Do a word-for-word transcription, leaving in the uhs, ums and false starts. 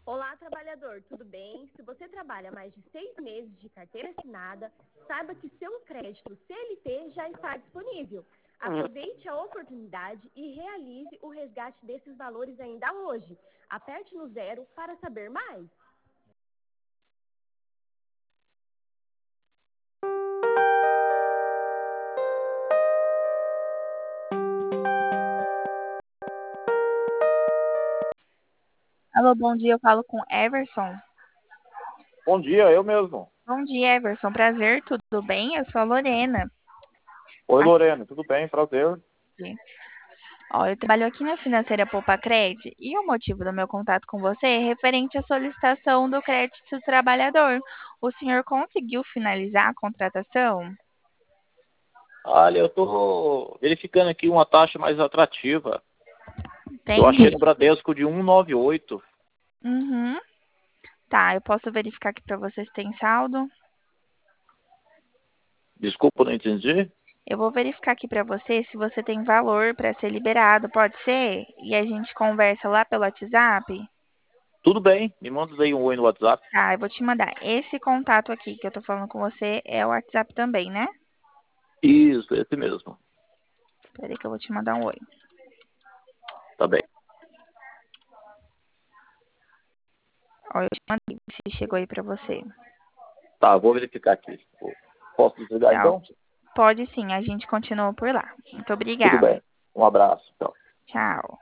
Olá, trabalhador, tudo bem? Se você trabalha mais de seis meses de carteira assinada, saiba que seu crédito C L T já está disponível. Aproveite a oportunidade e realize o resgate desses valores ainda hoje. Aperte no zero para saber mais. Alô, bom dia, eu falo com Everson. Bom dia, eu mesmo. Bom dia, Everson, prazer, tudo bem? Eu sou a Lorena. Oi, Lorena, tudo bem? Prazer. Aqui. Ó, eu trabalho aqui na Financeira Poupa Cred e o motivo do meu contato com você é referente à solicitação do crédito trabalhador. O senhor conseguiu finalizar a contratação? Olha, eu tô verificando aqui uma taxa mais atrativa. Eu achei Entendi. no Bradesco de cento e noventa e oito. Uhum. Tá, eu posso verificar aqui para você se tem saldo? Desculpa, não entendi. Eu vou verificar aqui para você se você tem valor para ser liberado, pode ser? E a gente conversa lá pelo WhatsApp? Tudo bem, me manda aí um oi no WhatsApp. Tá, eu vou te mandar. Esse contato aqui que eu tô falando com você é o WhatsApp também, né? Isso, esse mesmo. Espera aí que eu vou te mandar um oi. Tá bem. Ó, eu te mandei, se chegou aí pra você. Tá, vou verificar aqui. Posso desligar Tá? então? Pode sim, a gente continua por lá. Muito Tudo obrigada. bem. Um abraço. Tchau. Tchau.